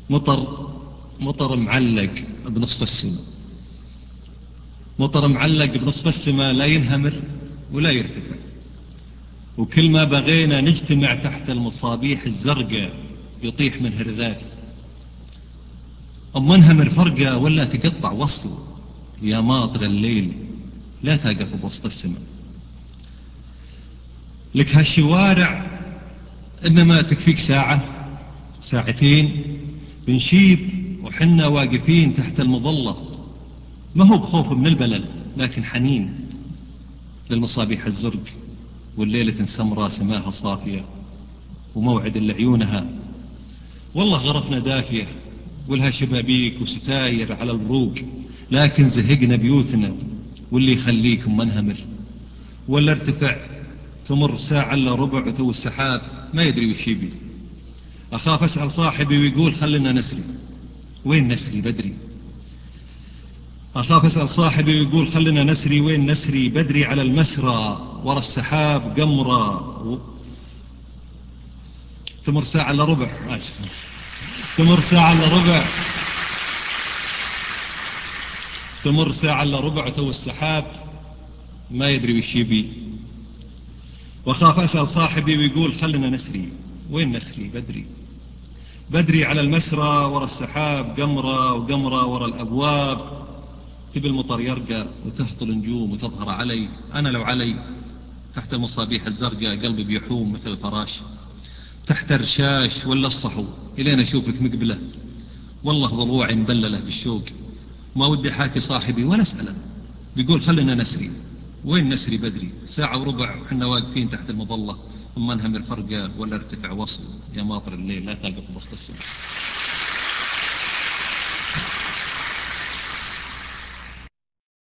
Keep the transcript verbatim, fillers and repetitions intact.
مطر مطر معلق بنصف السماء، مطر معلق بنصف السماء، لا ينهمر ولا يرتفع، وكل ما بغينا نجتمع تحت المصابيح الزرقاء يطيح من هرذاته. أما انهمر فرقة ولا تقطع وصله، يا ماطر الليل لا تقف بوسط السماء. لك هالشوارع إنما تكفيك ساعة ساعتين بنشيب وحنا واقفين تحت المظلة، ما هو بخوف من البلل لكن حنين للمصابيح الزرق والليلة سمرة سماها صافية وموعد لعيونها. والله غرفنا دافية ولها شبابيك وستاير على البروق، لكن زهقنا بيوتنا واللي يخليكم منهمر ولا ارتفع. تمر ساعة الا ربع وتو السحاب ما يدري وش يبي. اخاف اسأل صاحبي ويقول خلنا نسري، وين نسري بدري. اخاف اسأل صاحبي ويقول خلنا نسري، وين نسري بدري على المسرى ورا السحاب قمرة و... تمر ساعة الا ربع آسف. تمر ساعة الا ربع تمر ساعة الا ربع تو السحاب ما يدري وش يبي. واخاف اسأل صاحبي ويقول خلنا نسري، وين نسري بدري بدري على المسرى ورا السحاب قمرة وقمرة ورا الابواب. تبي المطر يرقى وتهطل نجوم وتظهر علي، انا لو علي تحت المصابيح الزرقاء قلبي بيحوم مثل الفراش تحت الرشاش ولا الصحو الين اشوفك مقبله. والله ضلوعي مبلله بالشوق، ما ودي حاكي صاحبي ولا اساله، بيقول خلنا نسري، وين نسري بدري ساعة وربع وحنا واقفين تحت المظلة، ثم انهمر فرقة ولا ارتفع وصل، يا ماطر الليل لا تقف وسط السماء.